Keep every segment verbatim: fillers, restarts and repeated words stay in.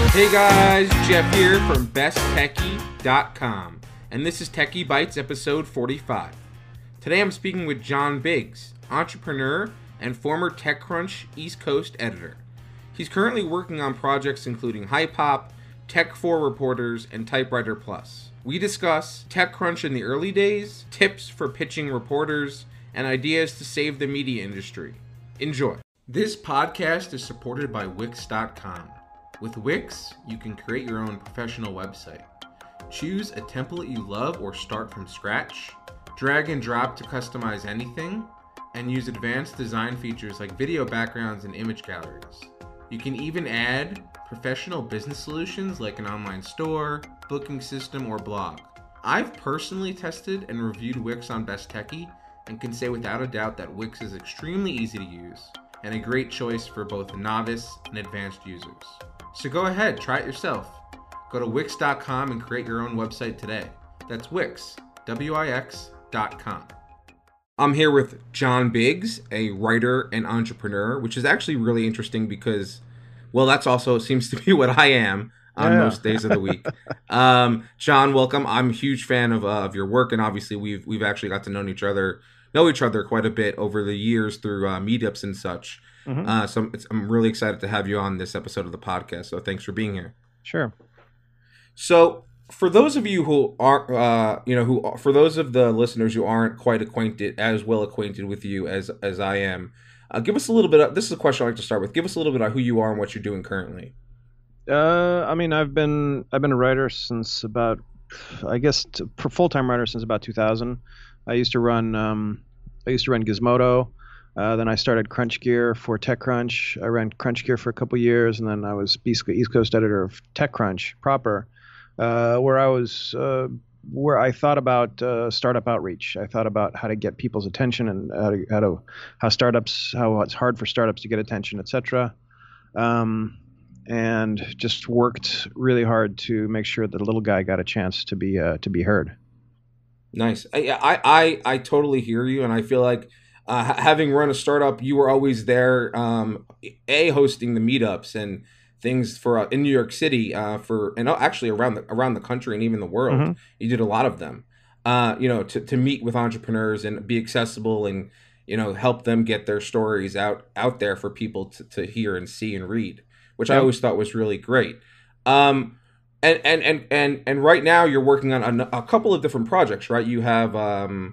Hey guys, Jeff here from best techie dot com, and this is Techie Bites episode forty-five. Today I'm speaking with John Biggs, entrepreneur and former TechCrunch East Coast editor. He's currently working on projects including HiPop, Tech four Reporters, and Typewriter Plus. We discuss TechCrunch in the early days, tips for pitching reporters, and ideas to save the media industry. Enjoy. This podcast is supported by Wix dot com. With Wix, you can create your own professional website. Choose a template you love or start from scratch, drag and drop to customize anything, and use advanced design features like video backgrounds and image galleries. You can even add professional business solutions like an online store, booking system, or blog. I've personally tested and reviewed Wix on Best Techie and can say without a doubt that Wix is extremely easy to use and a great choice for both novice and advanced users. So go ahead, try it yourself. Go to Wix dot com and create your own website today. That's Wix, W I X dot com. I'm here with John Biggs, a writer and entrepreneur, which is actually really interesting because, well, that's also seems to be what I am on yeah. most days of the week. um, John, welcome. I'm a huge fan of uh, of your work, and obviously we've we've actually got to know each other, know each other quite a bit over the years through uh, meetups and such. Mm-hmm. Uh, so I'm, it's, I'm really excited to have you on this episode of the podcast. So thanks for being here. Sure. So for those of you who aren't, uh, you know, who for those of the listeners who aren't quite acquainted, as well acquainted with you as as I am, uh, give us a little bit. Of, this is a question I like to start with. Give us a little bit of who you are and what you're doing currently. Uh, I mean, I've been I've been a writer since about, I guess, full time writer since about two thousand. I used to run um, I used to run Gizmodo. Uh, then I started Crunch Gear for TechCrunch. I ran Crunch Gear for a couple years, and then I was basically East Coast editor of TechCrunch proper, uh, where I was uh, where I thought about uh, startup outreach. I thought about how to get people's attention and how to, how to how startups how it's hard for startups to get attention, et cetera. Um, and just worked really hard to make sure that the little guy got a chance to be uh, to be heard. Nice. I, I I I totally hear you, and I feel like. Uh, having run a startup, you were always there, um, a hosting the meetups and things for uh, in New York City uh, for and actually around the around the country and even the world. Mm-hmm. You did a lot of them, uh, you know, to, to meet with entrepreneurs and be accessible and you know help them get their stories out out there for people to, to hear and see and read, which yep. I always thought was really great. Um, and, and and and and right now you're working on a, a couple of different projects, right? You have. Um,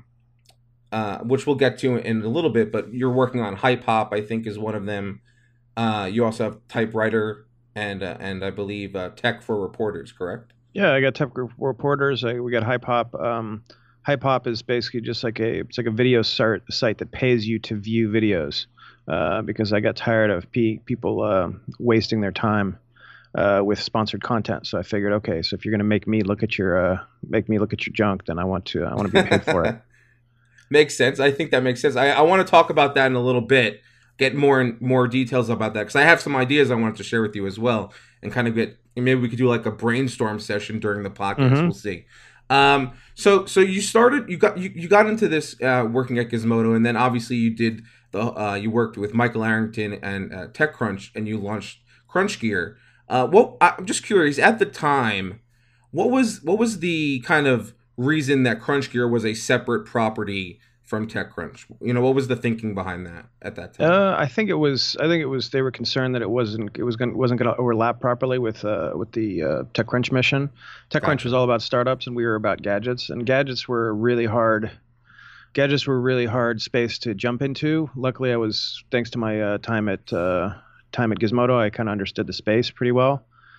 Uh, which we'll get to in a little bit, but you're working on HiPop, I think, is one of them. Uh, you also have Typewriter and uh, and I believe uh, Tech four Reporters, correct? Yeah, I got Tech four Reporters. I, we got HiPop. Um, HiPop is basically just like a it's like a video site site that pays you to view videos. Uh, because I got tired of pe- people uh, wasting their time uh, with sponsored content. So I figured, okay, so if you're going to make me look at your uh, make me look at your junk, then I want to I want to be paid for it. Makes sense. I think that makes sense. I, I want to talk about that in a little bit, get more and more details about that, because I have some ideas I wanted to share with you as well, and kind of get, and maybe we could do like a brainstorm session during the podcast. Mm-hmm. We'll see. Um, so, so you started, you got, you, you got into this uh, working at Gizmodo, and then obviously you did the, uh, you worked with Michael Arrington and uh, TechCrunch, and you launched Crunch Gear. Uh, what I'm just curious at the time, what was what was the kind of reason that Crunch Gear was a separate property from TechCrunch? You know, what was the thinking behind that at that time? Uh, I think it was. I think it was. They were concerned that it wasn't. It was going. wasn't going to overlap properly with uh, with the uh, TechCrunch mission. TechCrunch gotcha. was all about startups, and we were about gadgets. And gadgets were really hard. Gadgets were really hard space to jump into. Luckily, I was thanks to my uh, time at uh, time at Gizmodo, I kind of understood the space pretty well.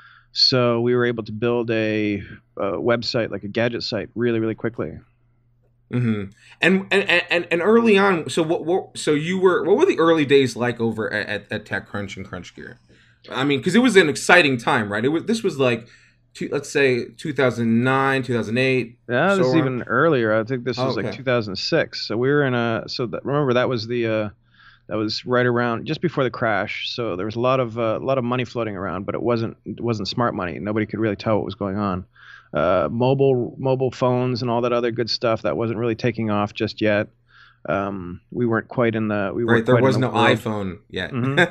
So we were able to build a, a website, like a gadget site, really, really quickly. Mm-hmm. And, and and and early on, so what, what? So you were. What were the early days like over at, at, at TechCrunch and Crunch Gear? I mean, because it was an exciting time, right? It was. This was like, two, let's say, two thousand nine, two thousand eight. Yeah, so this is on. even earlier. I think this was oh, okay. like two thousand six. So we were in a. So that, remember that was the. Uh, That was right around just before the crash, so there was a lot of uh, a lot of money floating around, but it wasn't it wasn't smart money. Nobody could really tell what was going on. Uh, mobile mobile phones and all that other good stuff that wasn't really taking off just yet. Um, we weren't quite in the we weren't right. There quite was in the no world. iPhone yet. Mm-hmm.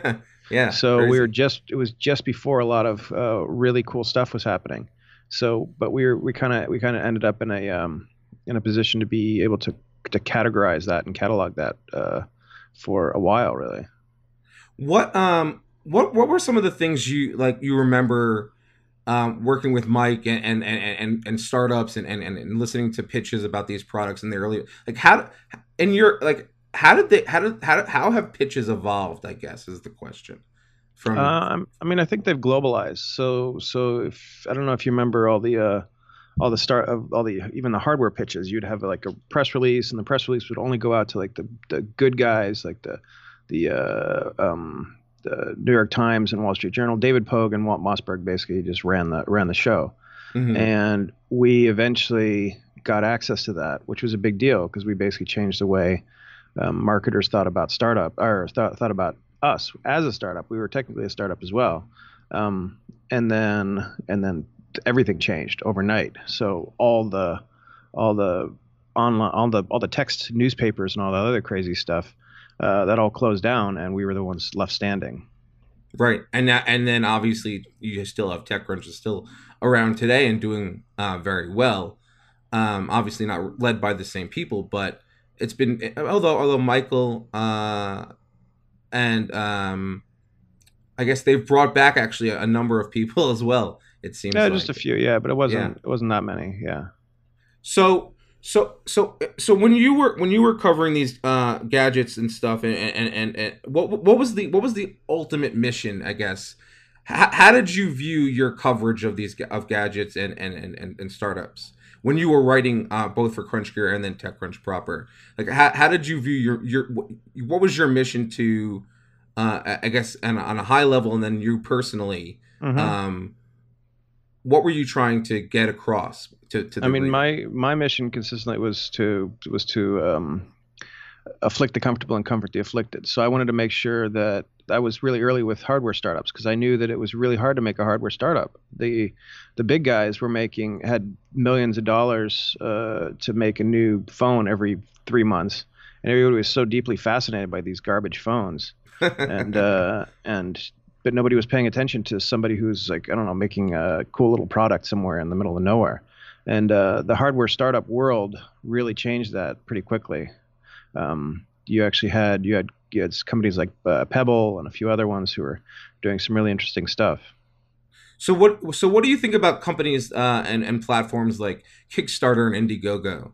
Yeah, So we were crazy. just it was just before a lot of uh, really cool stuff was happening. So, but we were we kind of we kind of ended up in a um, in a position to be able to to categorize that and catalog that uh, for a while, really. What um what what were some of the things you like you remember um, working with Mike and and and, and, and startups and, and and listening to pitches about these products in the early like how and you're like how did they how did how did, how have pitches evolved? I guess is the question from Um, I mean, I think they've globalized. So, so if I don't know if you remember all the uh, all the start of all the even the hardware pitches, you'd have like a press release, and the press release would only go out to like the the good guys, like the the uh, um, the New York Times and Wall Street Journal. David Pogue and Walt Mossberg basically just ran the ran the show, hmm and we eventually got access to that, which was a big deal because we basically changed the way um, marketers thought about startup or thought, thought about us as a startup. We were technically a startup as well, um, and then and then everything changed overnight. So all the all the online all the all the text newspapers and all that other crazy stuff uh, that all closed down, and we were the ones left standing. right and that and then obviously you still have TechCrunch is still around today and doing uh, very well. Um, obviously not led by the same people, but it's been although although Michael uh, and um, I guess they've brought back actually a, a number of people as well. It seems Yeah, just a like, few. Yeah, but it yeah. wasn't it wasn't that many. Yeah. So so so so when you were when you were covering these uh, gadgets and stuff, and and, and and what what was the what was the ultimate mission? I guess. How, how did you view your coverage of these of gadgets and and and, and startups when you were writing uh, both for CrunchGear and then TechCrunch proper? Like, how, how did you view your your what was your mission to uh, I guess on, on a high level, and then you personally, hmm um, what were you trying to get across to, to I the mean, reader? my my mission consistently was to was to um, afflict the comfortable and comfort the afflicted. So I wanted to make sure that I was really early with hardware startups because I knew that it was really hard to make a hardware startup. The the big guys were making had millions of dollars uh, to make a new phone every three months, and everybody was so deeply fascinated by these garbage phones, and uh, and but nobody was paying attention to somebody who's like I don't know making a cool little product somewhere in the middle of nowhere. And uh, the hardware startup world really changed that pretty quickly. Um, you actually had you had you had companies like uh, Pebble and a few other ones who were doing some really interesting stuff. So what so what do you think about companies uh, and and platforms like Kickstarter and Indiegogo?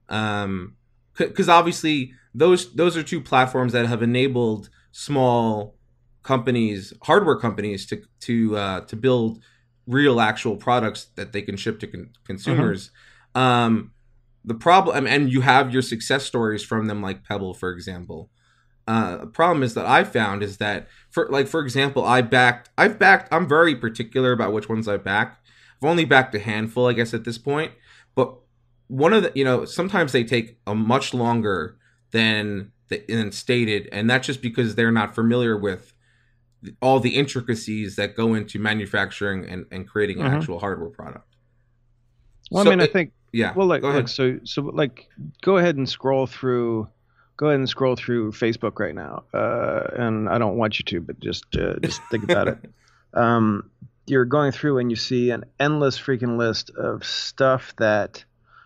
Um, because obviously those those are two platforms that have enabled small companies, hardware companies, to to uh, to build real actual products that they can ship to con- hmm consumers. Um, the problem, and you have your success stories from them, like Pebble, for example. Uh, the problem is that I found is that for like for example, I backed I've backed I'm very particular about which ones I back. I've only backed a handful, I guess, at this point. But one of the you know sometimes they take a much longer than the, than stated, and that's just because they're not familiar with all the intricacies that go into manufacturing and, and creating an hmm actual hardware product. Well, I So mean, I it, think yeah, well, look, go look, ahead. so so like, go ahead and scroll through, go ahead and scroll through Facebook right now, uh, and I don't want you to, but just uh, just think about it. Um, you're going through and you see an endless freaking list of stuff that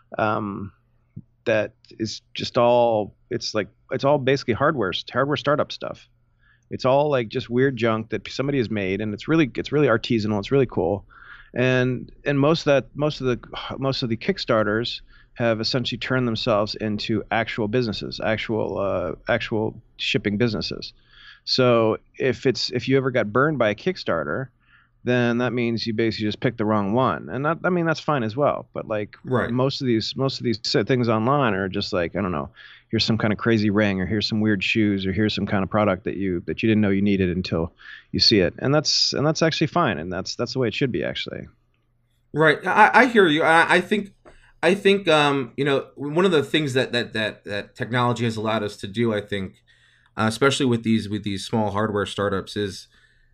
um, that is just all it's like it's all basically hardware hardware startup stuff. It's all like just weird junk that somebody has made, and it's really it's really artisanal. It's really cool, and and most of that most of the most of the Kickstarters have essentially turned themselves into actual businesses, actual uh, actual shipping businesses. So if it's if you ever got burned by a Kickstarter, then that means you basically just picked the wrong one, and that I mean that's fine as well. But like Right. most of these most of these things online are just like I don't know, here's some kind of crazy ring, or here's some weird shoes, or here's some kind of product that you that you didn't know you needed until you see it, and that's and that's actually fine, and that's that's the way it should be actually. Right. I, I hear you. I, I think I think um, you know one of the things that, that that that technology has allowed us to do, I think, uh, especially with these with these small hardware startups, is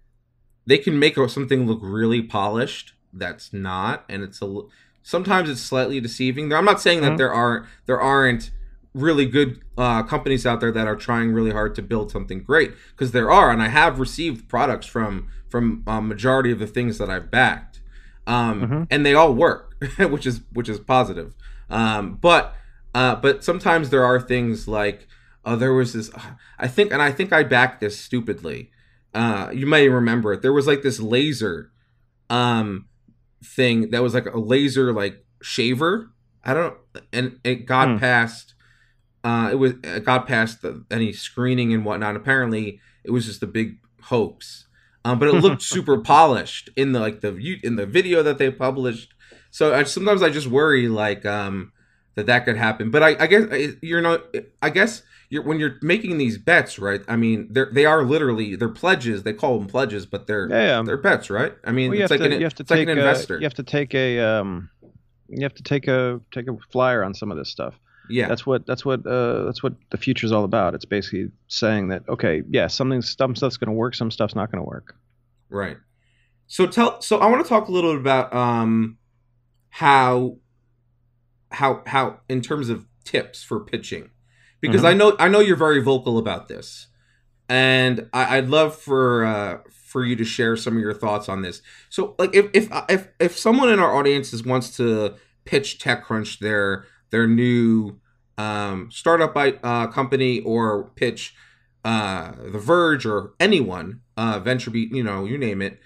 they can make something look really polished that's not, and it's a sometimes it's slightly deceiving. I'm not saying that hmm there are there aren't really good uh, companies out there that are trying really hard to build something great, because there are, and I have received products from from a majority of the things that I've backed, um, Mm-hmm. and they all work, which is which is positive. Um, but uh, but sometimes there are things like, uh, there was this, I think, and I think I backed this stupidly. Uh, you may remember it. There was like this laser um, thing that was like a laser like shaver. I don't, and it got Hmm. past. Uh, it was it got past the, any screening and whatnot. Apparently, it was just a big hoax. Um, but it looked super polished in the like the view- in the video that they published. So I, sometimes I just worry like um, that that could happen. But I, I guess I- you're not. I guess you're when you're making these bets, right? I mean, they're they are literally they're pledges. They call them pledges, but they're Yeah, yeah. they're bets, right? I mean, Well, you it's have like to an you have to it's like take an a, investor. you have to take a um, you have to take a take a flyer on some of this stuff. Yeah. That's what that's what uh, that's what the future's all about. It's basically saying that, okay, yeah, something some stuff's going to work, some stuff's not going to work. Right. So tell. So I want to talk a little bit about um, how, how, how in terms of tips for pitching, because Mhm. I know I know you're very vocal about this, and I, I'd love for uh, for you to share some of your thoughts on this. So, like, if if if if someone in our audiences wants to pitch TechCrunch their their new um, startup by, uh, company, or pitch uh, The Verge or anyone, uh, VentureBeat, you know, you name it,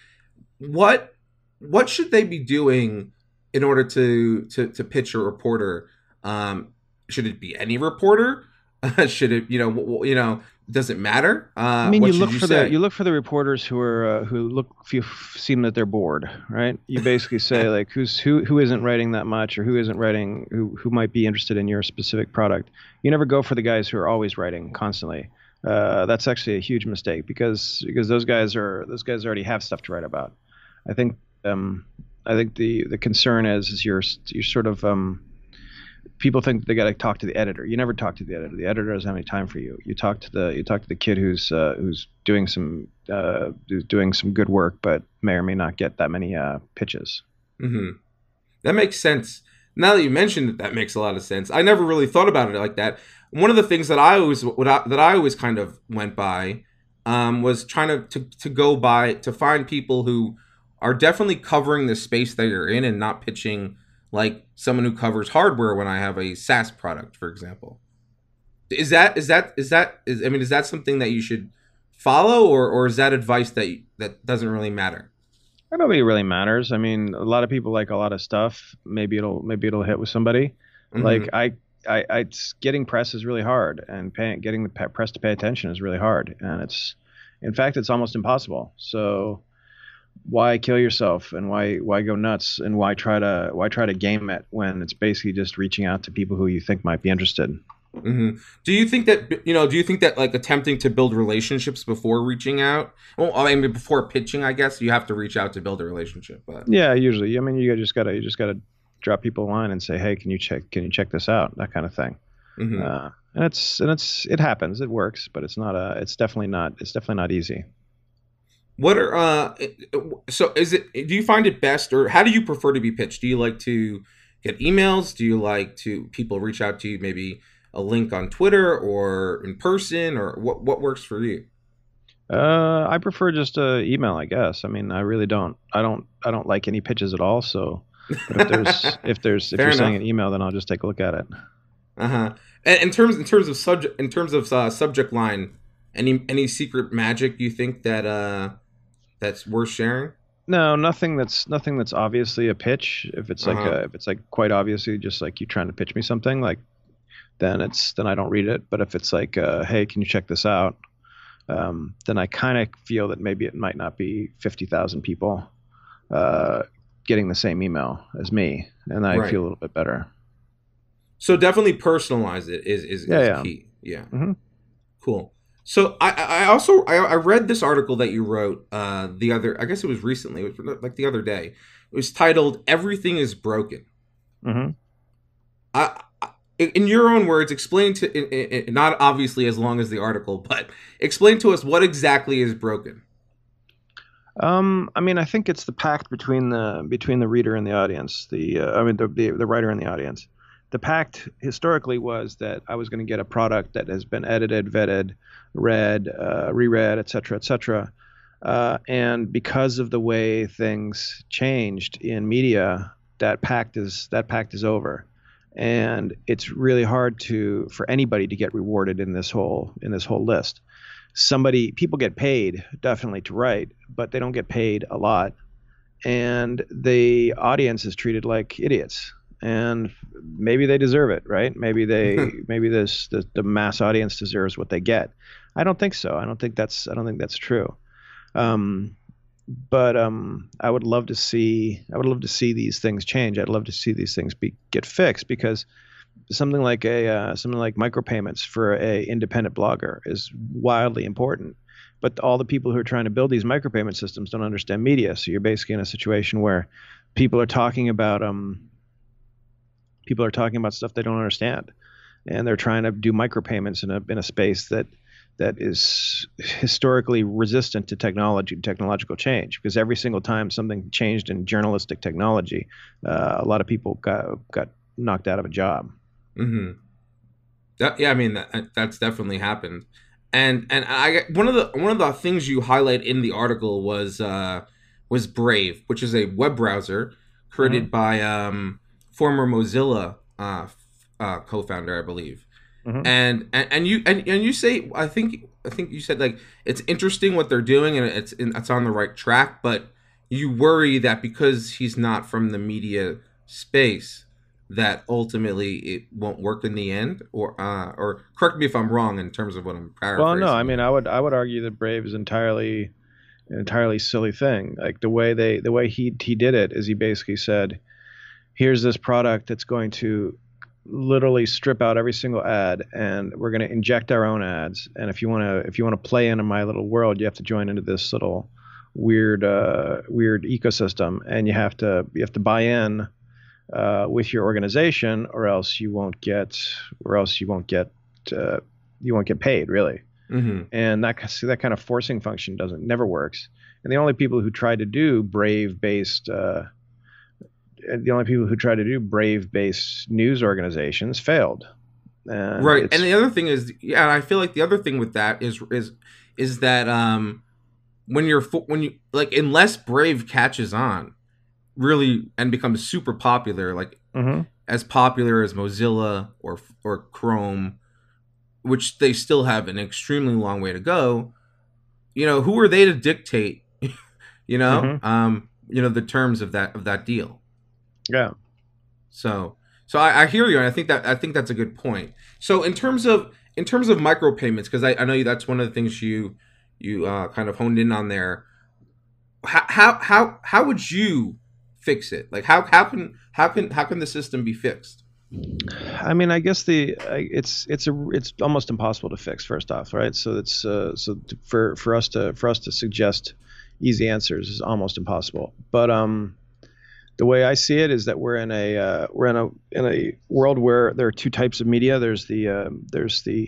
what what should they be doing in order to to to pitch a reporter? Um, should it be any reporter? should it, you know, w- w- you know, does it matter? I Uh, mean, what you should look you for the say? you look for the reporters who are uh, who look if you seem that they're bored, right? You basically say like who's who who isn't writing that much, or who isn't writing who who might be interested in your specific product. You never go for the guys who are always writing constantly. Uh, that's actually a huge mistake because because those guys are those guys already have stuff to write about. I think um, I think the the concern is is you're you're sort of um, people think they got to talk to the editor. You never talk to the editor. The editor doesn't have any time for you. You talk to the you talk to the kid who's uh, who's doing some uh, who's doing some good work, but may or may not get that many uh, pitches. Hmm. That makes sense. Now that you mentioned it, that makes a lot of sense. I never really thought about it like that. One of the things that I always what I, that I always kind of went by um, was trying to, to to go by to find people who are definitely covering the space that you're in, and not pitching like someone who covers hardware when I have a SaaS product, for example. Is that is that is that is I mean, is that something that you should follow, or or is that advice that you, that doesn't really matter? I don't think it really matters. I mean, a lot of people like a lot of stuff. Maybe it'll maybe it'll hit with somebody. Hmm. Like I. I, I it's, getting press is really hard, and paying, getting the pe- press to pay attention is really hard, and it's, in fact, it's almost impossible. So, why kill yourself, and why why go nuts, and why try to why try to game it when it's basically just reaching out to people who you think might be interested. Hmm. Do you think that you know? Do you think that like attempting to build relationships before reaching out? Well, I mean, before pitching, I guess you have to reach out to build a relationship. But Yeah, usually. I mean, you just gotta you just gotta drop people a line and say, hey, can you check can you check this out? That kind of thing. hmm. Uh, and it's and it's it happens, it works, but it's not a it's definitely not it's definitely not easy. What are uh? So is it? Do you find it best, or how do you prefer to be pitched? Do you like to get emails? Do you like to people reach out to you? Maybe a link on Twitter or in person, or what? What works for you? Uh, I prefer just uh, email, I guess. I mean, I really don't. I don't. I don't like any pitches at all. So, but if there's if there's if Fair you're enough. sending an email, then I'll just take a look at it. Uh huh. And in terms in terms of subject in terms of uh, subject line, any any secret magic you think that uh that's worth sharing? No, nothing that's nothing that's obviously a pitch. If it's Uh like huh. a, if it's like quite obviously just like you trying to pitch me something, like then it's then I don't read it. But if it's like, uh, hey, can you check this out? Um, then I kind of feel that maybe it might not be fifty thousand people uh, getting the same email as me, and I Right. feel a little bit better. So definitely personalize it is is Yeah, is yeah. key. Yeah. hmm Cool. So I I also I, I read this article that you wrote uh the other I guess it was recently, it was like the other day. It was titled "Everything is Broken." hmm I, I in your own words, explain to in, in, not obviously as long as the article, but explain to us what exactly is broken. Um, I mean, I think it's the pact between the between the reader and the audience. The uh, I mean, the, the the writer and the audience. the pact historically was that I was going to get a product that has been edited, vetted, read, uh, reread, et cetera, et cetera. Uh, and because of the way things changed in media, that pact is that pact is over, and it's really hard to for anybody to get rewarded in this whole in this whole list. Somebody people get paid definitely to write, but they don't get paid a lot, and the audience is treated like idiots. And maybe they deserve it, right? Maybe they maybe this the, the mass audience deserves what they get. I don't think so. I don't think that's I don't think that's true. Um, but um, I would love to see I would love to see these things change. I'd love to see these things be get fixed, because something like a uh, something like micropayments for a independent blogger is wildly important. But all the people who are trying to build these micropayment systems don't understand media. So you're basically in a situation where people are talking about um people are talking about stuff they don't understand, and they're trying to do micropayments in a in a space that that is historically resistant to technology, technological change. Because every single time something changed in journalistic technology, uh, a lot of people got got knocked out of a job. Mm-hmm. That, yeah, I mean that, that's definitely happened. And and I one of the one of the things you highlight in the article was uh, was Brave, which is a web browser created mm-hmm. by um, former Mozilla uh, uh, co-founder, I believe. Mm-hmm. And, and and you and, and you say I think I think you said like it's interesting what they're doing and it's it's on the right track, but you worry that because he's not from the media space that ultimately it won't work in the end, or uh, or correct me if I'm wrong in terms of what I'm paraphrasing. Well, no, I mean I would I would argue that Brave is entirely an entirely silly thing. Like the way they the way he he did it is he basically said, here's this product that's going to literally strip out every single ad, and we're going to inject our own ads. And if you want to, if you want to play into my little world, you have to join into this little weird, uh, weird ecosystem, and you have to, you have to buy in uh, with your organization, or else you won't get, or else you won't get, uh, you won't get paid, really. Mm-hmm. And that that kind of forcing function doesn't never works. And the only people who try to do Brave-based uh, the only people who try to do Brave-based news organizations failed. And right. And the other thing is, yeah, and I feel like the other thing with that is is is that um, when you're when you like unless Brave catches on really and becomes super popular, like mm-hmm. as popular as Mozilla or or Chrome, which they still have an extremely long way to go. You know, who are they to dictate? you know, mm-hmm. um, you know the terms of that of that deal. Yeah. So, so I, I hear you, and I think that I think that's a good point. So, in terms of in terms of micropayments, because I, I know that's one of the things you you uh, kind of honed in on there. How how how how would you fix it? Like how how can how can how can the system be fixed? I mean, I guess the it's it's a it's almost impossible to fix. First off, right? So it's uh, so for for us to for us to suggest easy answers is almost impossible. But um. The way I see it is that we're in a uh, we're in a in a world where there are two types of media. There's the uh, there's the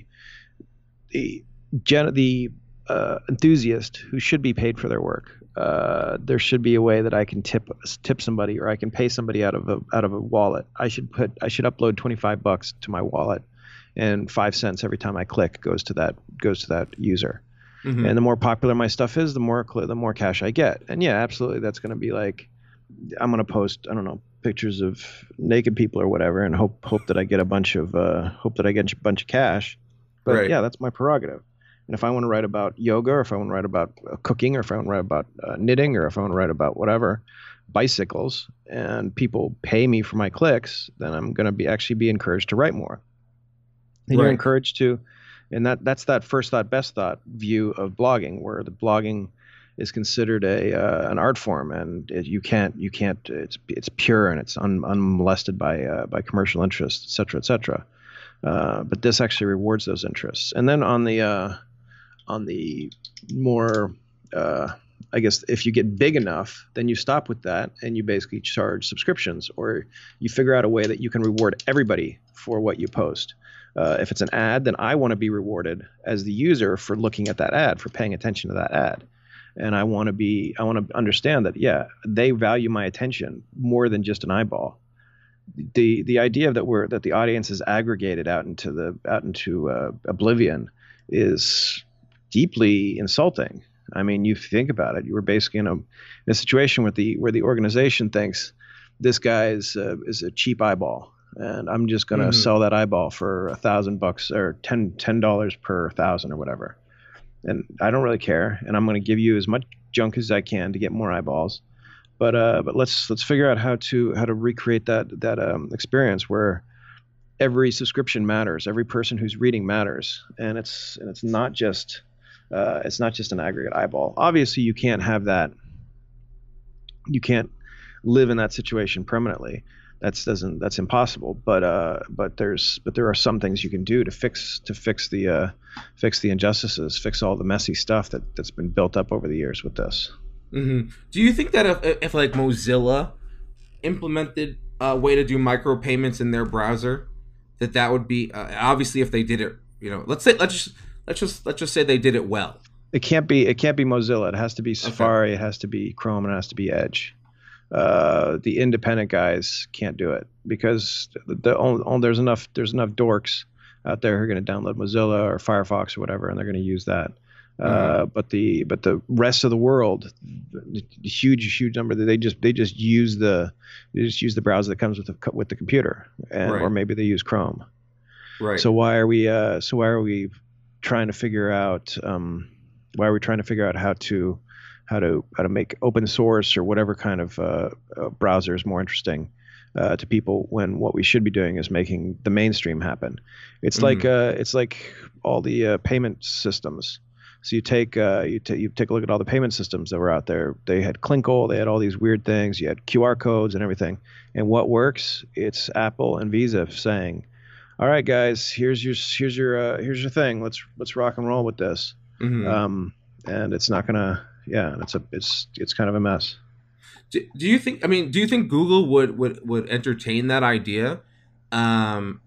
the gen- the uh, enthusiast who should be paid for their work. Uh, there should be a way that I can tip tip somebody, or I can pay somebody out of a out of a wallet. I should put I should upload twenty-five bucks to my wallet, and five cents every time I click goes to that goes to that user. Mm-hmm. And the more popular my stuff is, the more the more cash I get. And yeah, absolutely, that's going to be like. I'm gonna post I don't know pictures of naked people or whatever, and hope hope that I get a bunch of uh, hope that I get a bunch of cash. But right. yeah, that's my prerogative. And if I want to write about yoga, or if I want to write about uh, cooking, or if I want to write about uh, knitting, or if I want to write about whatever, bicycles, and people pay me for my clicks, then I'm gonna be actually be encouraged to write more. And right. you're encouraged to, and that that's that first thought, best thought view of blogging, where the blogging is considered a uh, an art form, and it, you can't you can't it's it's pure and it's un, unmolested by uh, by commercial interests, et cetera, et cetera. Uh, but this actually rewards those interests. And then on the uh, on the more uh, I guess if you get big enough, then you stop with that and you basically charge subscriptions, or you figure out a way that you can reward everybody for what you post. Uh, if it's an ad, then I want to be rewarded as the user for looking at that ad, for paying attention to that ad. And I want to be, I want to understand that, yeah, they value my attention more than just an eyeball. the the idea that we're that the audience is aggregated out into the out into uh, oblivion is deeply insulting. I mean, you think about it. You were basically in a, in a situation where the where the organization thinks this guy is uh, is a cheap eyeball, and I'm just going to Mm-hmm. sell that eyeball for a thousand bucks or ten ten dollars per thousand or whatever. And I don't really care, and I'm going to give you as much junk as I can to get more eyeballs. But uh, but let's let's figure out how to how to recreate that that um, experience where every subscription matters, every person who's reading matters, and it's and it's not just uh, it's not just an aggregate eyeball. Obviously, you can't have that. You can't live in that situation permanently. That's doesn't that's impossible. But uh, but there's but there are some things you can do to fix to fix the uh, fix the injustices, fix all the messy stuff that that's been built up over the years with this. Mm-hmm. Do you think that if, if like Mozilla implemented a way to do micropayments in their browser, that that would be uh, obviously if they did it, you know, let's say let's just let's just let's just say they did it well. It can't be it can't be Mozilla. It has to be Safari. Okay. It has to be Chrome. And it has to be Edge. Uh, the independent guys can't do it because the, the only, only, there's enough there's enough dorks out there who are going to download Mozilla or Firefox or whatever, and they're going to use that. Uh, mm-hmm. But the but the rest of the world, the huge huge number, they just they just use the they just use the browser that comes with the with the computer, and right. or maybe they use Chrome. Right. So why are we uh, so why are we trying to figure out um, why are we trying to figure out how to how to how to make open source or whatever kind of uh, uh, browsers more interesting uh, to people when what we should be doing is making the mainstream happen? It's mm-hmm. like uh, it's like all the uh, payment systems. So you take uh, you, t- you take a look at all the payment systems that were out there. They had Clinkle, they had all these weird things. You had Q R codes and everything. And what works? It's Apple and Visa saying, "All right, guys, here's your here's your uh, here's your thing. Let's let's rock and roll with this." Mm-hmm. Um, and it's not gonna, yeah, it's a it's it's kind of a mess. Do, do you think? I mean, do you think Google would would, would entertain that idea, um,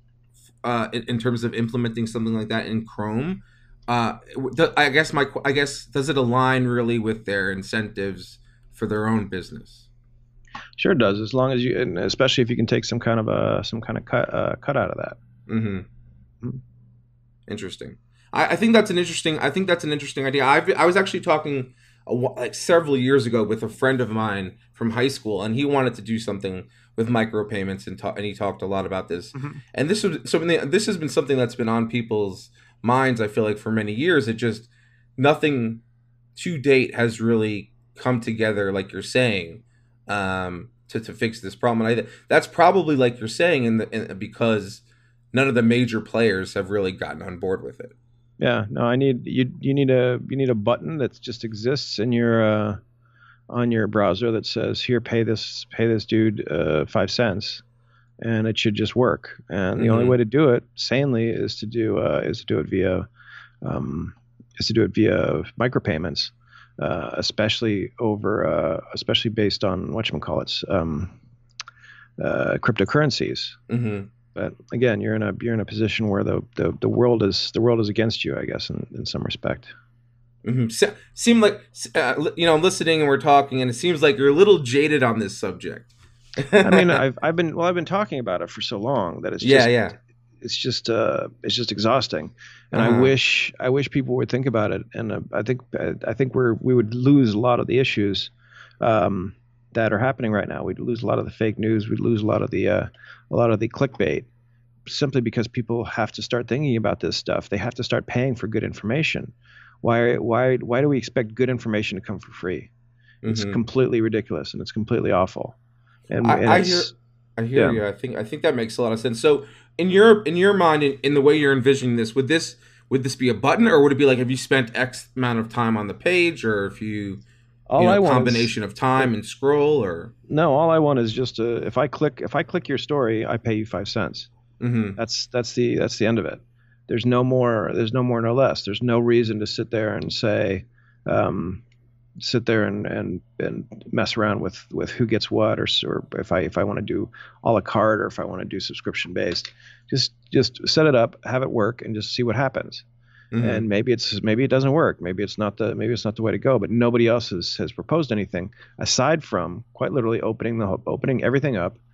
uh, in, in terms of implementing something like that in Chrome? Uh, I guess my I guess does it align really with their incentives for their own business? Sure it does, as long as you, and especially if you can take some kind of a some kind of cut uh, cut out of that. Mm-hmm. Mm-hmm. Interesting. I, I think that's an interesting. I think that's an interesting idea. I I was actually talking a, like several years ago with a friend of mine from high school, and he wanted to do something with micropayments, and ta- and he talked a lot about this. Mm-hmm. And this was something. This has been something that's been on people's minds, I feel like, for many years. It just nothing to date has really come together, like you're saying, um, to to fix this problem. And I that's probably like you're saying, in the in, because none of the major players have really gotten on board with it. Yeah, no, I need you. You need a you need a button that just exists in your uh, on your browser that says, "Here, pay this pay this dude uh, five cents." And it should just work. And the mm-hmm. only way to do it sanely is to do uh, is to do it via um, is to do it via micropayments, uh, especially over uh, especially based on whatchamacallits, um, uh, cryptocurrencies. Mm-hmm. But again, you're in a you're in a position where the, the, the world is the world is against you, I guess, in, in some respect. Mm-hmm. Se- seem like uh, you know, I'm listening and we're talking, and it seems like you're a little jaded on this subject. I mean, I've I've been well, I've been talking about it for so long that it's yeah, just, yeah. It's just uh, it's just exhausting, and uh-huh. I wish I wish people would think about it. And uh, I think I think we're we would lose a lot of the issues um, that are happening right now. We'd lose a lot of the fake news. We'd lose a lot of the uh, a lot of the clickbait, simply because people have to start thinking about this stuff. They have to start paying for good information. Why why why do we expect good information to come for free? Mm-hmm. It's completely ridiculous, and it's completely awful. And, I, and I hear, I hear yeah. you. I think, I think that makes a lot of sense. So, in your, in your mind, in, in the way you're envisioning this, would this, would this be a button, or would it be like, have you spent X amount of time on the page, or if you, all you know, I want combination is, of time and scroll, or no? All I want is just a, if I click, if I click your story, I pay you five cents. Mm-hmm. That's that's the that's the end of it. There's no more. There's no more, no less. There's no reason to sit there and say. Um, sit there and, and, and mess around with, with who gets what, or, or if I if I want to do a la carte, or if I want to do subscription based, just just set it up, have it work, and just see what happens. Mm-hmm. And maybe it's maybe it doesn't work. Maybe it's not the maybe it's not the way to go. But nobody else has, has proposed anything aside from quite literally opening the opening everything up,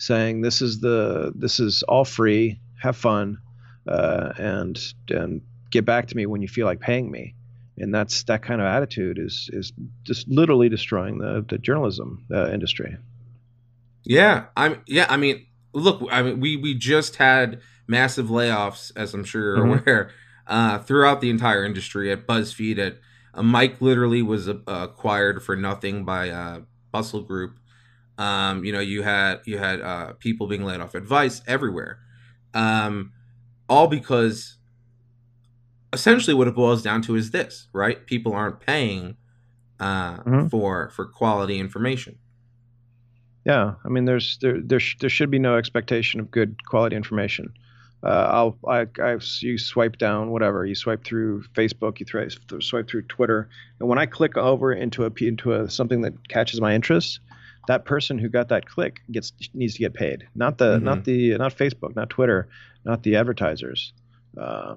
saying this is the this is all free, have fun, uh, and and get back to me when you feel like paying me. And that's that kind of attitude is is just literally destroying the the journalism uh, industry. Yeah, I'm. Yeah, I mean, look, I mean, we we just had massive layoffs, as I'm sure you're Mm-hmm. aware, uh, throughout the entire industry. At BuzzFeed, at uh, Mike literally was uh, acquired for nothing by uh, Bustle Group. Um, you know, you had you had uh, people being laid off at Vice everywhere, um, all because essentially what it boils down to is this, right? People aren't paying uh, Mm-hmm. for for quality information. Yeah, I mean, there's there there sh- there should be no expectation of good quality information. Uh, I'll I, I you swipe down whatever you swipe through Facebook, you thri- swipe through Twitter, and when I click over into a into a something that catches my interest, that person who got that click gets needs to get paid. Not the Mm-hmm. not the not Facebook, not Twitter, not the advertisers. Uh,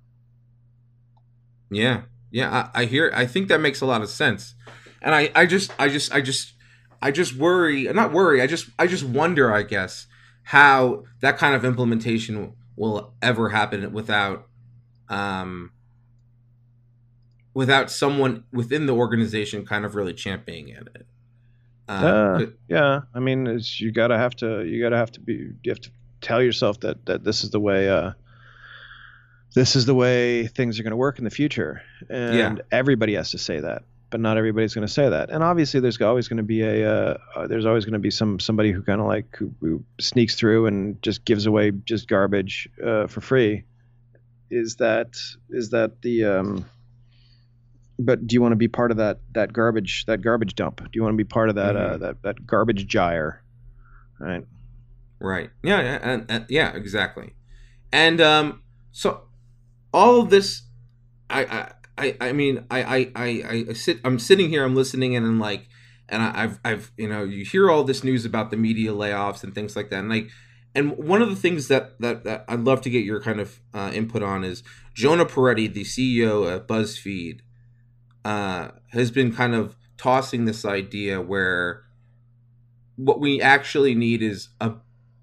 Yeah, yeah, I, I hear. I think that makes a lot of sense, and I, I just, I just, I just, I just worry. Not worry. I just, I just wonder. I guess how that kind of implementation will ever happen without, um, without someone within the organization kind of really championing it. Um, uh, 'cause- yeah, I mean, it's, you gotta have to you gotta have to be you have to tell yourself that that this is the way. Uh, this is the way things are going to work in the future, yeah, and everybody has to say that, but not everybody's going to say that. And obviously there's always going to be a uh, uh, there's always going to be some somebody who kind of like who, who sneaks through and just gives away just garbage uh, for free. Is that is that the um but do you want to be part of that that garbage that garbage dump? Do you want to be part of that uh, mm-hmm. that that garbage gyre, right? Right. Yeah, yeah, and, and yeah, exactly. And um, so all of this, I, I, I, I mean, I, I, I, I sit, I'm sitting here, I'm listening, and I'm like, and I, I've, I've, you know, you hear all this news about the media layoffs and things like that, and like, and one of the things that that, that I'd love to get your kind of uh, input on is Jonah Peretti, the C E O at BuzzFeed, uh, has been kind of tossing this idea where what we actually need is a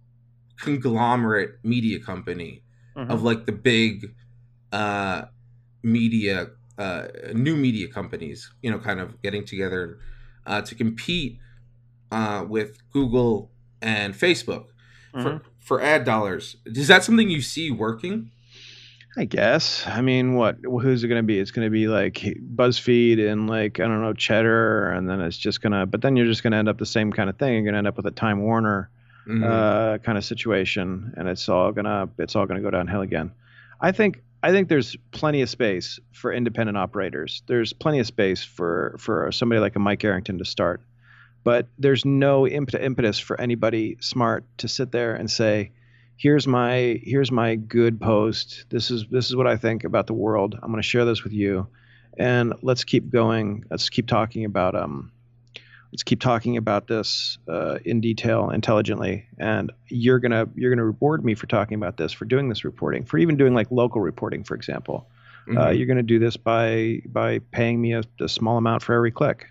conglomerate media company Mm-hmm. of like the big uh, media, uh, new media companies, you know, kind of getting together uh, to compete uh, with Google and Facebook Mm-hmm. for for ad dollars. Is that something you see working? I guess. I mean, what? Who's it going to be? It's going to be like BuzzFeed and like I don't know Cheddar, and then it's just gonna. But then you're just going to end up the same kind of thing. You're going to end up with a Time Warner Mm-hmm. uh, kind of situation, and it's all gonna it's all gonna go downhill again. I think I think there's plenty of space for independent operators. There's plenty of space for for somebody like a Mike Arrington to start, but there's no impet- impetus for anybody smart to sit there and say, here's my here's my good post. This is this is what I think about the world. I'm going to share this with you, and let's keep going. Let's keep talking about um. Let's keep talking about this uh, in detail, intelligently, and you're gonna you're gonna reward me for talking about this, for doing this reporting, for even doing like local reporting, for example. Mm-hmm. Uh, you're gonna do this by by paying me a, a small amount for every click.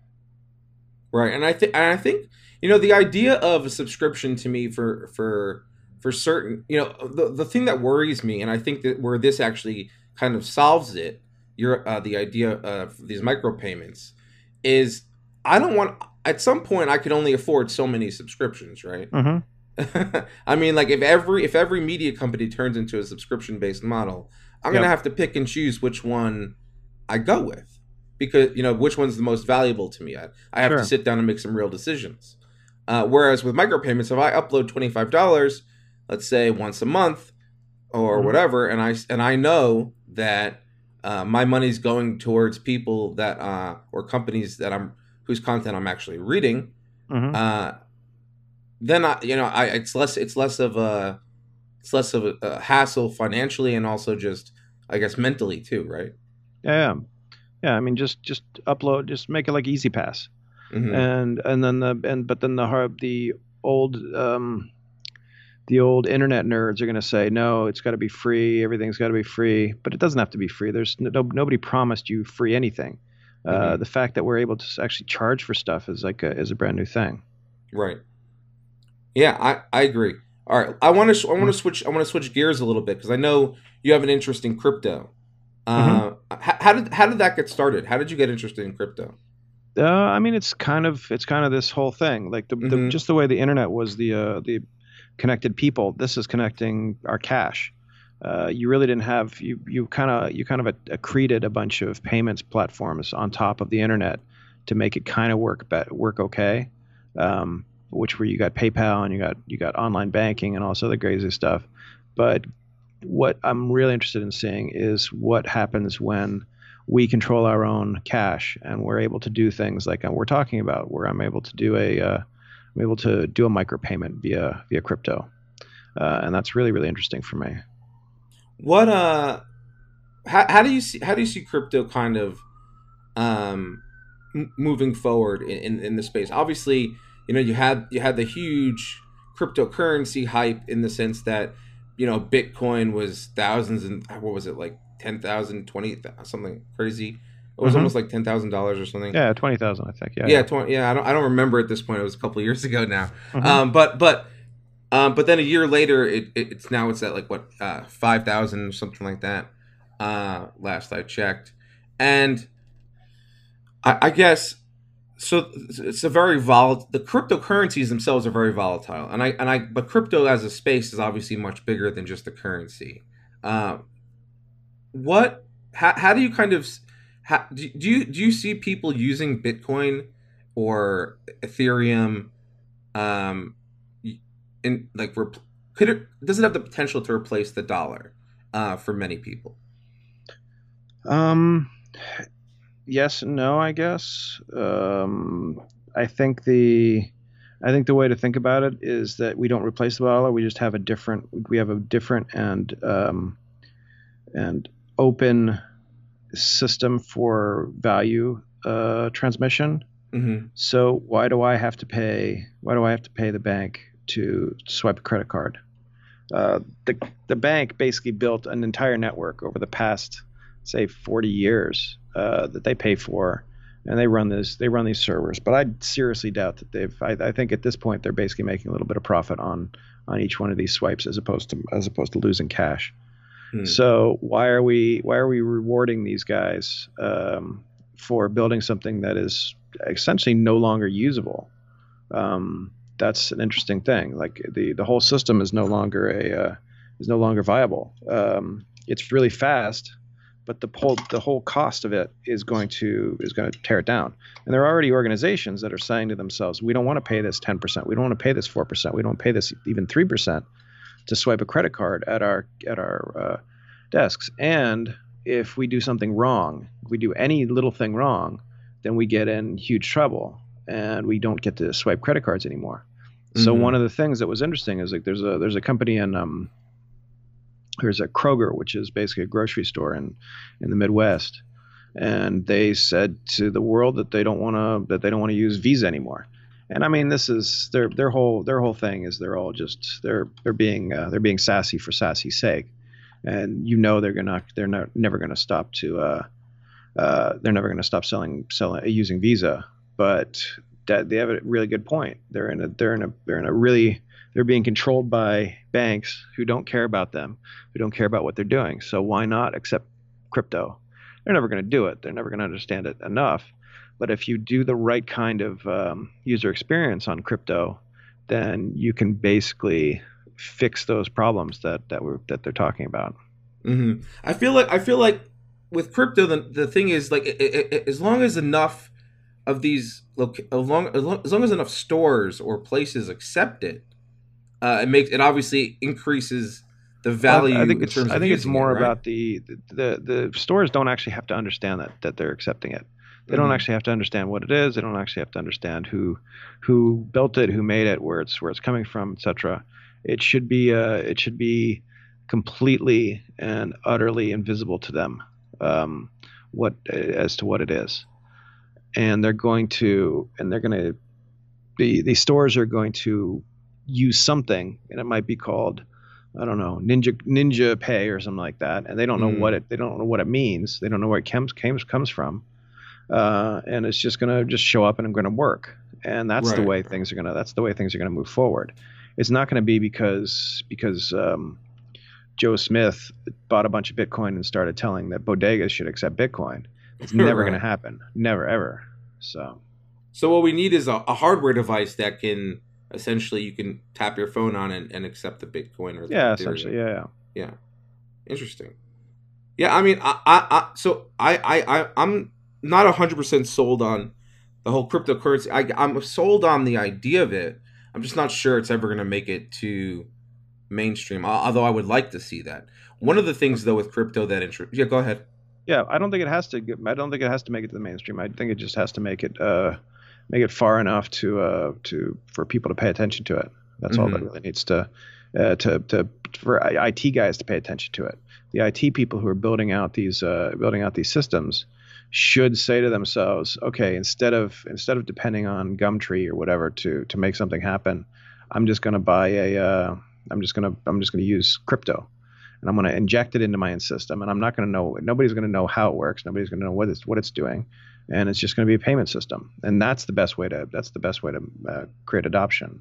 Right, and I think I think you know the idea of a subscription to me for for for certain, you know, the the thing that worries me, and I think that where this actually kind of solves it, your uh, the idea of these micropayments is I don't want at some point I could only afford so many subscriptions, right? Mm-hmm. I mean, like if every if every media company turns into a subscription based model, I'm Yep. gonna have to pick and choose which one I go with because you know which one's the most valuable to me. I, I have Sure. to sit down and make some real decisions. Uh, whereas with micropayments, if I upload twenty five dollars, let's say once a month or Mhm. whatever, and I and I know that uh, my money's going towards people that uh, or companies that I'm whose content I'm actually reading, Mm-hmm. uh, then I you know I it's less it's less of a it's less of a, a hassle financially and also just I guess mentally too, right? Yeah, yeah, yeah. I mean, just just upload, just make it like Easy Pass, Mm-hmm. and and then the and but then the hard the old um the old internet nerds are going to say, no, it's got to be free. Everything's got to be free, but it doesn't have to be free. There's no, nobody promised you free anything. Uh, Mhm. The fact that we're able to actually charge for stuff is like a, is a brand new thing. Right. Yeah, I, I agree. All right, I want to I want to switch I want to switch gears a little bit because I know you have an interest in crypto. Mm-hmm. Uh, how, how did how did that get started? How did you get interested in crypto? Uh, I mean, it's kind of it's kind of this whole thing, like the, the Mm-hmm. just the way the internet was the uh, the connected people. This is connecting our cash. Uh, you really didn't have you you kind of you kind of accreted a bunch of payments platforms on top of the internet to make it kind of work be- work okay. Um, which where you got PayPal and you got you got online banking and all this other crazy stuff. But what I'm really interested in seeing is what happens when we control our own cash and we're able to do things like we're talking about, where I'm able to do a uh, I'm able to do a micropayment via via crypto, uh, and that's really really interesting for me. What uh, how, how do you see how do you see crypto kind of um m- moving forward in, in in the space? Obviously, you know you had you had the huge cryptocurrency hype in the sense that you know Bitcoin was thousands and what was it like ten thousand, twenty something crazy. It was Hmm. almost like ten thousand dollars or something. Yeah, twenty thousand, I think. Yeah, Yeah, yeah. twenty. Yeah, I don't I don't remember at this point. It was a couple of years ago now. Hmm. Um, but but um, but then a year later, it, it it's now it's at like what uh five thousand or something like that. Uh, last I checked, and I, I guess so. It's a very volatile. The cryptocurrencies themselves are very volatile, and I and I. But crypto as a space is obviously much bigger than just the currency. Uh, what? How, how do you kind of? How, do, do you do you see people using Bitcoin or Ethereum? Um, in like, rep- could it does it have the potential to replace the dollar? Uh, for many people. Um, yes and no, I guess. Um, I think the I think the way to think about it is that we don't replace the dollar. We just have a different we have a different and um, and open system for value uh, transmission. Mm-hmm. So why do I have to pay? Why do I have to pay the bank to swipe a credit card? Uh, the the bank basically built an entire network over the past, say, forty years uh, that they pay for, and they run this they run these servers. But I seriously doubt that they've. I, I think at this point they're basically making a little bit of profit on on each one of these swipes as opposed to as opposed to losing cash. Hmm. So why are we why are we rewarding these guys um, for building something that is essentially no longer usable? Um, that's an interesting thing. Like the the whole system is no longer a uh, is no longer viable. Um, it's really fast, but the whole the whole cost of it is going to is going to tear it down. And there are already organizations that are saying to themselves, we don't want to pay this ten percent, we don't want to pay this four percent, we don't pay this even three percent to swipe a credit card at our at our uh, desks. And if we do something wrong, if we do any little thing wrong, then we get in huge trouble and we don't get to swipe credit cards anymore. So one Mm-hmm. of the things that was interesting is like there's a there's a company in um there's a Kroger, which is basically a grocery store in in the Midwest, and they said to the world that they don't want to that they don't want to use Visa anymore. And I mean, this is their their whole their whole thing is they're all just they're they're being uh, they're being sassy for sassy's sake, and you know they're gonna they're not, never gonna stop to uh, uh, they're never gonna stop selling selling using Visa. But that they have a really good point. They're in a they're in a they're in a really they're being controlled by banks who don't care about them, who don't care about what they're doing. So why not accept crypto? They're never going to do it. They're never going to understand it enough. But if you do the right kind of um, user experience on crypto, then you can basically fix those problems that that we're that they're talking about. Mm-hmm. I feel like I feel like with crypto, the the thing is like it, it, it, as long as enough of these look as long, as long as long as enough stores or places accept it, uh, it makes it obviously increases the Well, I, I value think in it's terms I of think it's using it, more right? about the the the stores don't actually have to understand that that they're accepting it. They don't Mm-hmm. actually have to understand what it is. They don't actually have to understand who who built it, who made it, where it's where it's coming from, et cetera. It should be uh, it should be completely and utterly invisible to them, um, what as to what it is. And they're going to and they're going to the the stores are going to use something, and it might be called, I don't know, Ninja Ninja Pay or something like that, and they don't know what Mm-hmm. it they don't know what it means. They don't know where it comes comes comes from, uh, and it's just gonna just show up and going to work. and that's the Right. way things are gonna. That's the way things are gonna move forward. It's not going to be because because um, Joe Smith bought a bunch of Bitcoin and started telling that bodegas should accept Bitcoin. It's never Right. going to happen. Never ever. So. So what we need is a, a hardware device that can essentially you can tap your phone on and, and accept the Bitcoin or the Yeah, Ethereum. essentially, yeah, yeah. Yeah, interesting. Yeah, I mean, I, I, I so I, I, I, I'm not a hundred percent sold on the whole cryptocurrency. I, I'm sold on the idea of it. I'm just not sure it's ever going to make it to mainstream. Although I would like to see that. One of the things though with crypto that interests. Yeah, go ahead. Yeah, I don't think it has to. Get, I don't think it has to make it to the mainstream. I think it just has to make it uh, make it far enough to uh, to for people to pay attention to it. That's all that Mhm. really needs to uh, to to for I T guys to pay attention to it. The I T people who are building out these uh, building out these systems should say to themselves, okay, instead of instead of depending on Gumtree or whatever to to make something happen, I'm just going to buy a uh, I'm just going to I'm just going to use crypto, and I'm going to inject it into my system, and I'm not going to know nobody's going to know how it works, nobody's going to know what it's what it's doing, and it's just going to be a payment system, and that's the best way to that's the best way to uh, create adoption.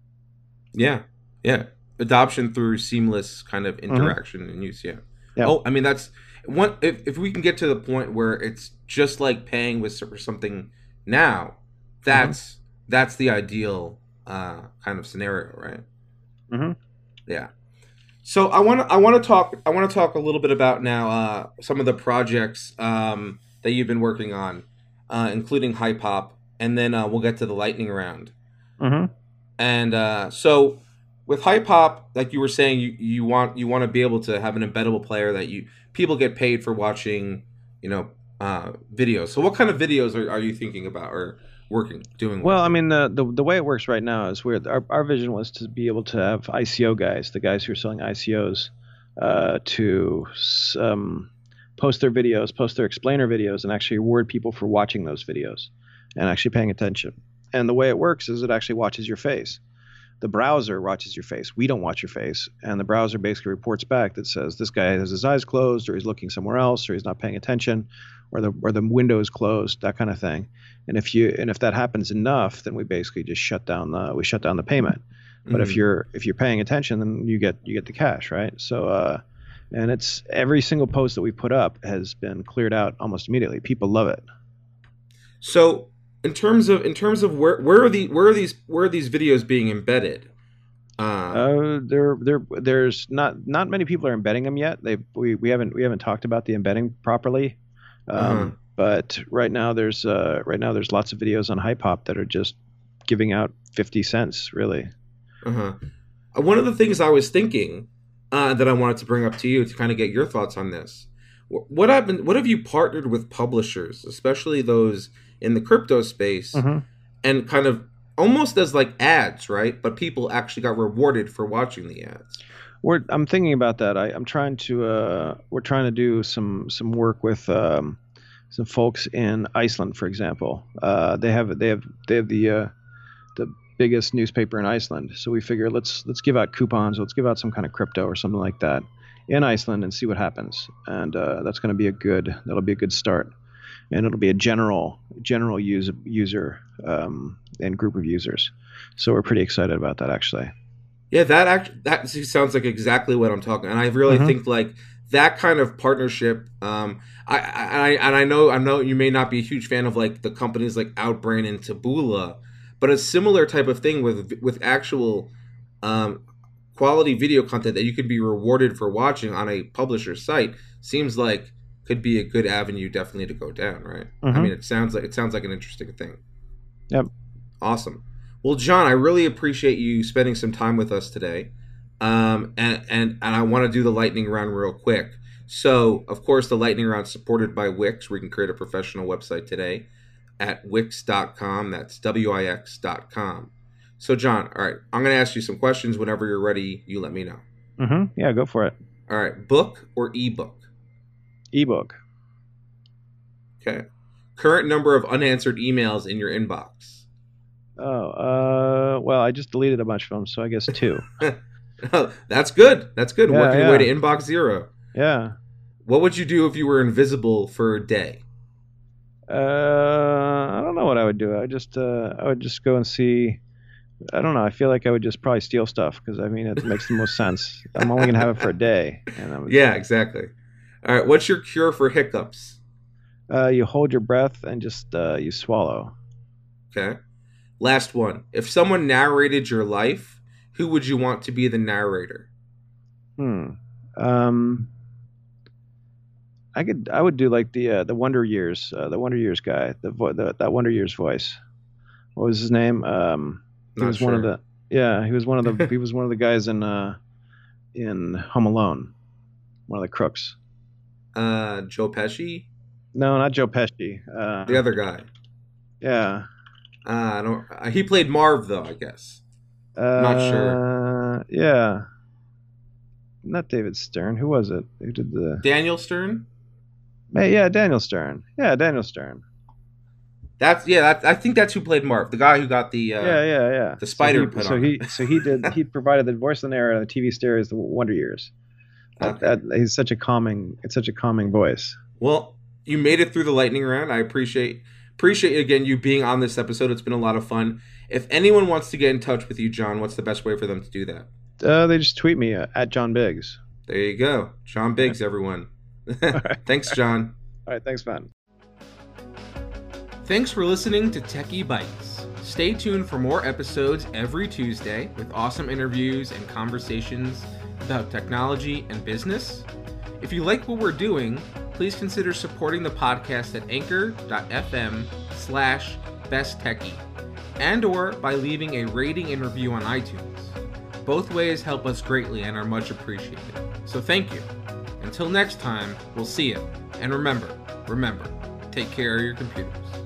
Yeah, yeah. Adoption through seamless kind of interaction and use. Yeah. Yeah. Oh, I mean that's one. If if we can get to the point where it's just like paying with for something now, that's that's the ideal uh, kind of scenario, right? Mm-hmm. Yeah. So I want to I want to talk I want to talk a little bit about now uh, some of the projects um, that you've been working on, uh, including Hype Hop, and then uh, we'll get to the lightning round. Mm-hmm. And uh, so with Hype Hop, like you were saying, you, you want you want to be able to have an embeddable player that you people get paid for watching, you know, uh, videos. So what kind of videos are, are you thinking about or working doing? Well, I mean, the, the the way it works right now is weird. Our our vision was to be able to have I C O guys, the guys who are selling I C Os, uh, to um, post their videos, post their explainer videos, and actually reward people for watching those videos and actually paying attention. And the way it works is it actually watches your face. The browser watches your face. We don't watch your face, and the browser basically reports back that says this guy has his eyes closed, or he's looking somewhere else, or he's not paying attention, or the or the window is closed, that kind of thing. And if you and if that happens enough, then we basically just shut down the we shut down the payment. But Mhm. if you're if you're paying attention, then you get you get the cash, right? So uh, and it's every single post that we put up has been cleared out almost immediately. People love it. So in terms of in terms of where where are the where are these where are these videos being embedded? Uh, Uh, there, there, there's not not many people are embedding them yet. They we, we haven't we haven't talked about the embedding properly. Um, Uh-huh. But right now there's uh, right now there's lots of videos on Hype Hop that are just giving out fifty cents, really. uh-huh. Uh, One of the things I was thinking uh, that I wanted to bring up to you to kind of get your thoughts on this. Wh- What have been what have you partnered with publishers, especially those in the crypto space, Mm-hmm. and kind of almost as like ads, right? But people actually got rewarded for watching the ads. We're I'm thinking about that. I, I'm trying to uh, we're trying to do some some work with um, some folks in Iceland, for example. Uh, they have they have they have the uh, the biggest newspaper in Iceland. So we figure let's let's give out coupons, let's give out some kind of crypto or something like that in Iceland and see what happens. And uh, that's going to be a good that'll be a good start. And it'll be a general general use, user um, and group of users. So we're pretty excited about that, actually. Yeah, that act that sounds like exactly what I'm talking. And I really Mhm. think like that kind of partnership. Um, I, I and I know I know you may not be a huge fan of like the companies like Outbrain and Taboola, but a similar type of thing with with actual um, quality video content that you could be rewarded for watching on a publisher site seems like could be a good avenue definitely to go down, right? I Mhm. mean, it sounds like it sounds like an interesting thing. Yep. Awesome. Well, John, I really appreciate you spending some time with us today. Um, and, and, and I want to do the lightning round real quick. So, of course, the lightning round is supported by Wix, where you can create a professional website today at wix dot com. That's W I X dot com. So, John, all right, I'm going to ask you some questions. Whenever you're ready, you let me know. Mm-hmm. Yeah, go for it. All right, book or ebook? Ebook. Okay. Current number of unanswered emails in your inbox? Oh, uh, well, I just deleted a bunch of them, so I guess two. That's good. That's good. Yeah, Working your way yeah. to inbox zero. Yeah. What would you do if you were invisible for a day? Uh, I don't know what I would do. I would just uh, I would just go and see. I don't know. I feel like I would just probably steal stuff because I mean it makes the most sense. I'm only gonna have it for a day, and I would, Yeah, exactly. All right, what's your cure for hiccups? uh, you hold your breath and just uh, you swallow. Okay. Last one. If someone narrated your life, who would you want to be the narrator? Hmm. Um. I could. I would do like the uh, the Wonder Years, uh, the Wonder Years guy, the, vo- the that Wonder Years voice. What was his name? Um, he Not was one of sure. the. Yeah, he was one of the. He was one of the guys in uh, in Home Alone, one of the crooks. Uh, Joe Pesci? No, not Joe Pesci. The Uh, other guy. yeah. Uh, I don't. Uh, he played Marv though, I guess. I'm not sure. Uh, yeah. Not David Stern. Who was it? Who did the? Daniel Stern? Hey, yeah, Daniel Stern. Yeah, Daniel Stern. That's yeah. That, I think that's who played Marv, the guy who got the uh, Yeah, yeah, yeah. the spider so he, put so on. he him. so he did he provided the voice of the narrator on the T V series The Wonder Years. That, Okay. that, he's such a calming it's such a calming voice. Well, you made it through the lightning round. I appreciate appreciate again you being on this episode. It's been a lot of fun. If anyone wants to get in touch with you, John, what's the best way for them to do that? Uh, they just tweet me uh, at John Biggs. There you go, John Biggs, everyone. Thanks, John. All right, thanks, man. Thanks for listening to Techie Bites. Stay tuned for more episodes every Tuesday with awesome interviews and conversations about technology and business. If you like what we're doing, please consider supporting the podcast at anchor.fm slash besttechie and or by leaving a rating and review on iTunes. Both ways help us greatly and are much appreciated. So thank you. Until next time, we'll see you. And remember, remember, take care of your computers.